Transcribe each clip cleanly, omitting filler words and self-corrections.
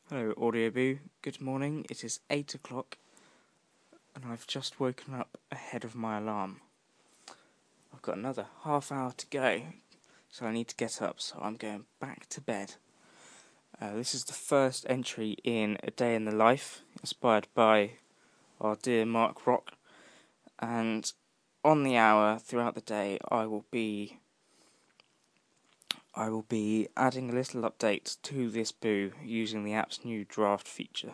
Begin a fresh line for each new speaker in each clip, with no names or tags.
Hello, Audioboo. Good morning. It is 8 o'clock, and I've just woken up ahead of my alarm. I've got another half hour to go, so I need to get up, so I'm going back to bed. This is the first entry in A Day in the Life, inspired by our dear Mark Rock, and on the hour, throughout the day, I will be adding a little update to this boo using the app's new draft feature.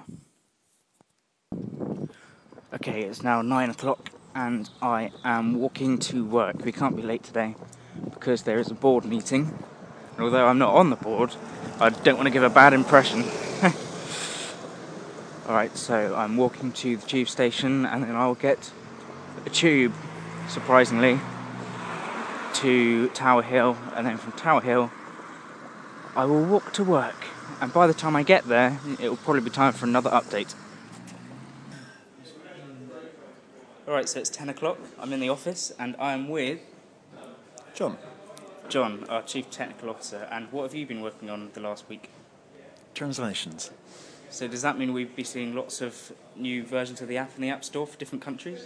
Okay, it's now 9 o'clock and I am walking to work. We can't be late today because there is a board meeting. And although I'm not on the board, I don't want to give a bad impression. Alright, so I'm walking to the tube station and then I'll get a tube, surprisingly, to Tower Hill, and then from Tower Hill I will walk to work. And by the time I get there, it will probably be time for another update. Alright, so it's 10 o'clock, I'm in the office, and I am with John, our Chief Technical Officer. And what have you been working on the last week?
Translations.
So does that mean we'll be seeing lots of new versions of the app in the App Store for different countries?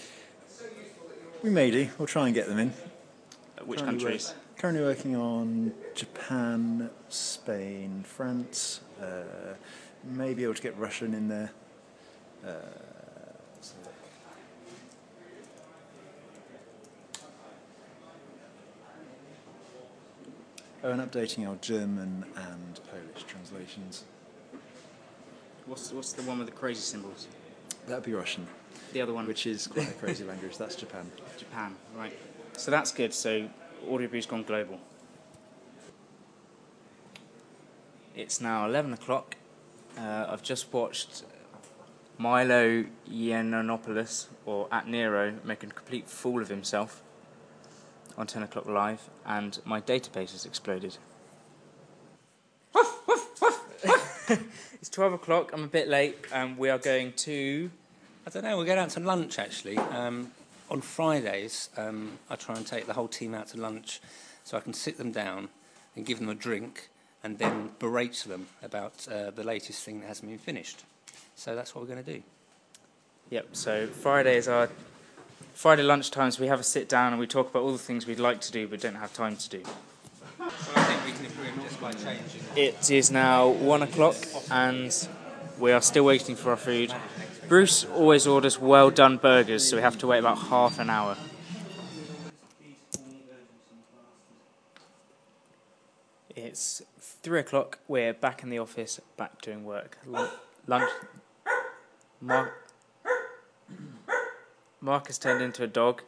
We may do. We'll try and get them in.
Which countries?
Currently working on Japan, Spain, France. May be able to get Russian in there. And updating our German and Polish translations.
What's the one with the crazy symbols?
That'd be Russian.
The other one?
Which is quite a crazy language. That's Japan.
Japan, right. So that's good. So Audioboo's gone global. It's now 11 o'clock. I've just watched Milo Yiannopoulos, or at Nero, make a complete fool of himself on 10 o'clock live, and my database has exploded. It's 12 o'clock, I'm a bit late, and we are going to...
I don't know, we're going out to lunch actually. On Fridays, I try and take the whole team out to lunch so I can sit them down and give them a drink and then berate them about the latest thing that hasn't been finished. So that's what we're going to do.
Yep, so Friday is our... Friday lunchtimes, we have a sit down and we talk about all the things we'd like to do but don't have time to do.
So I think we can improve just by changing.
It is now 1 o'clock and we are still waiting for our food. Bruce always orders well done burgers, so we have to wait about half an hour. It's 3 o'clock, we're back in the office, back doing work. Lunch. Mark has turned into a dog.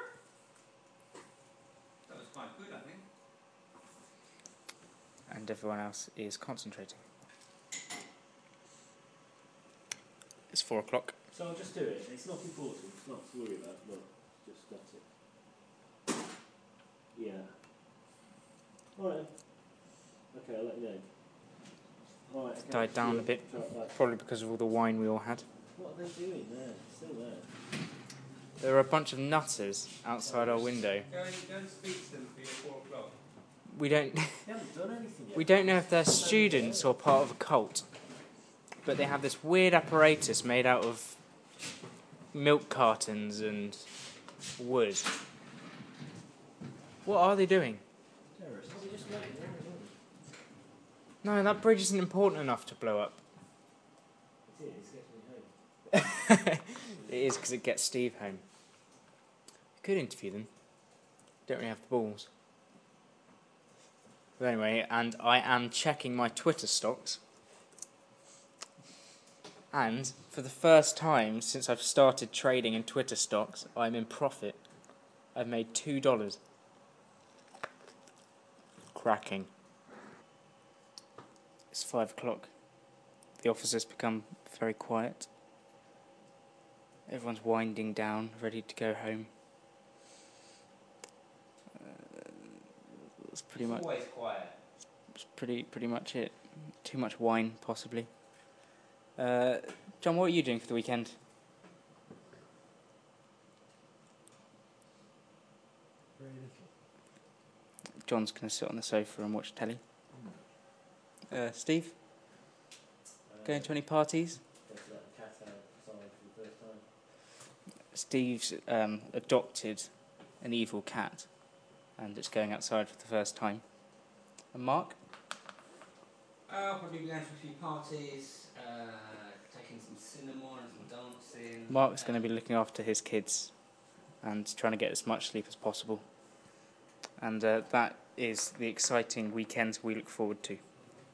That was quite good, I think.
And everyone else is concentrating. It's 4 o'clock.
So I'll just do it. It's not important. It's not to worry about. Look, just got it. Yeah. All right. Okay, I'll let you know. All right. Okay.
Died down a bit, probably because of all the wine we all had.
What are they doing there? Still there.
There are a bunch of nutters outside our window.
Go and speak to them for your 4 o'clock.
We don't...
They haven't done anything yet.
We don't know if they're students or part of a cult, but they have this weird apparatus made out of milk cartons and wood. What are they doing?
Terrorists. Probably just letting them
No, that bridge isn't important enough to blow up.
It is. It gets me home.
It is, because it gets Steve home. You could interview them. Don't really have the balls. But anyway, and I am checking my Twitter stocks. And for the first time since I've started trading in Twitter stocks, I'm in profit. I've made $2. Cracking. It's 5 o'clock. The office has become very quiet. Everyone's winding down, ready to go home. That's pretty much.
Always quiet.
It's pretty much it. Too much wine, possibly. John, what are you doing for the weekend?
Very little.
John's going to sit on the sofa and watch telly. Steve? Going to any parties?
Go to let the cat outside for the first time.
Steve's adopted an evil cat, and it's going outside for the first time. And Mark?
I'll probably be going to a few parties, taking some cinema and some dancing.
Mark's going to be looking after his kids and trying to get as much sleep as possible. And that is the exciting weekends we look forward to.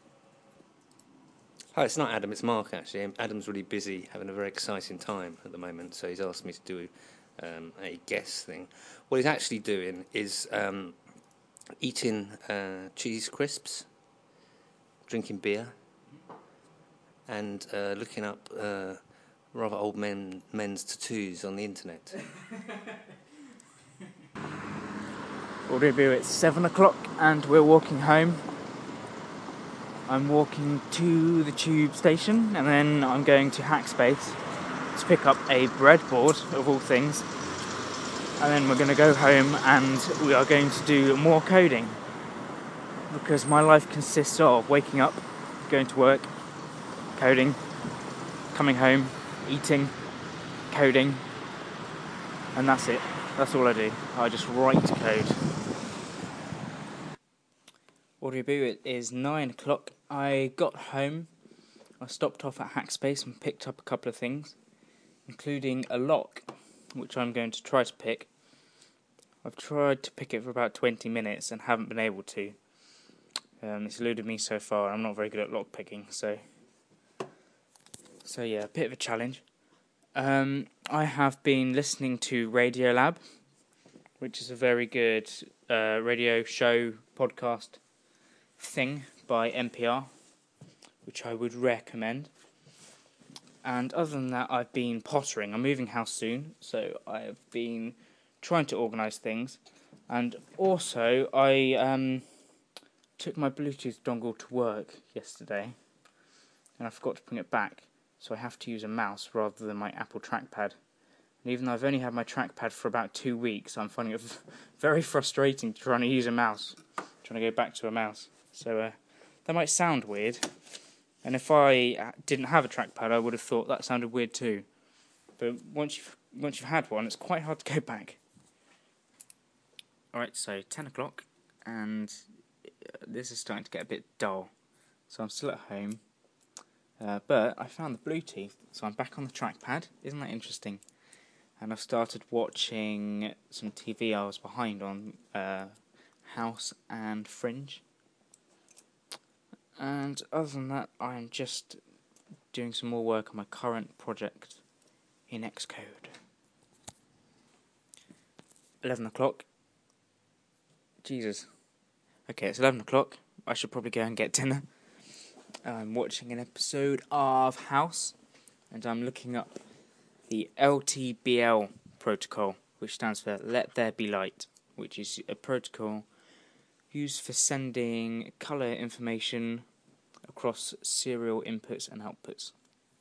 Hi, it's not Adam, it's Mark actually. Adam's really busy, having a very exciting time at the moment, so he's asked me to do a guest thing. What he's actually doing is eating cheese crisps, drinking beer, and looking up rather old men's tattoos on the internet.
Audio View, it's 7 o'clock and we're walking home. I'm walking to the tube station and then I'm going to Hackspace to pick up a breadboard, of all things. And then we're going to go home and we are going to do more coding. Because my life consists of waking up, going to work, coding, coming home, eating, coding, and that's it. That's all I do. I just write code. Audio Boo, it is 9 o'clock. I got home. I stopped off at Hackspace and picked up a couple of things, including a lock, which I'm going to try to pick. I've tried to pick it for about 20 minutes and haven't been able to. It's eluded me so far. I'm not very good at lock picking, so yeah, a bit of a challenge. I have been listening to Radiolab, which is a very good radio show podcast thing by NPR, which I would recommend. And other than that, I've been pottering. I'm moving house soon, so I have been trying to organise things. And also, I took my Bluetooth dongle to work yesterday, and I forgot to bring it back, so I have to use a mouse rather than my Apple trackpad. And even though I've only had my trackpad for about 2 weeks, I'm finding it very frustrating trying to use a mouse, trying to go back to a mouse. So that might sound weird, and if I didn't have a trackpad, I would have thought that sounded weird too. But once you've had one, it's quite hard to go back. Alright, so 10 o'clock, and this is starting to get a bit dull. So I'm still at home, but I found the Bluetooth, so I'm back on the trackpad. Isn't that interesting? And I've started watching some TV I was behind on, House and Fringe. And other than that, I'm just doing some more work on my current project in Xcode. 11 o'clock. Jesus. Okay, it's 11 o'clock. I should probably go and get dinner. I'm watching an episode of House, and I'm looking up the LTBL protocol, which stands for Let There Be Light, which is a protocol used for sending colour information across serial inputs and outputs.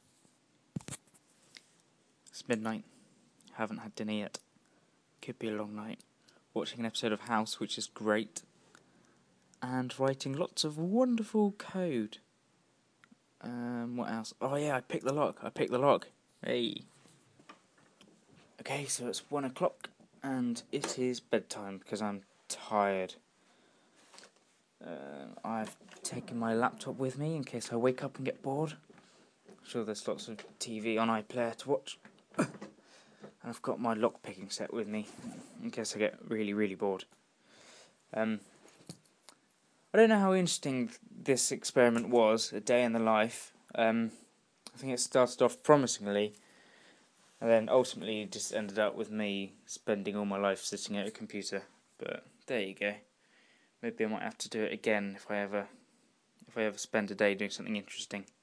It's midnight. Haven't had dinner yet. Could be a long night. Watching an episode of House, which is great. And writing lots of wonderful code. What else? Oh yeah, I picked the lock. Hey. Okay, so it's 1 o'clock, and it is bedtime because I'm tired. I've taken my laptop with me in case I wake up and get bored. I'm sure there's lots of TV on iPlayer to watch. And I've got my lock-picking set with me in case I get really, really bored. I don't know how interesting this experiment was, a day in the life. I think it started off promisingly, and then ultimately just ended up with me spending all my life sitting at a computer. But there you go. Maybe I might have to do it again if I ever spend a day doing something interesting.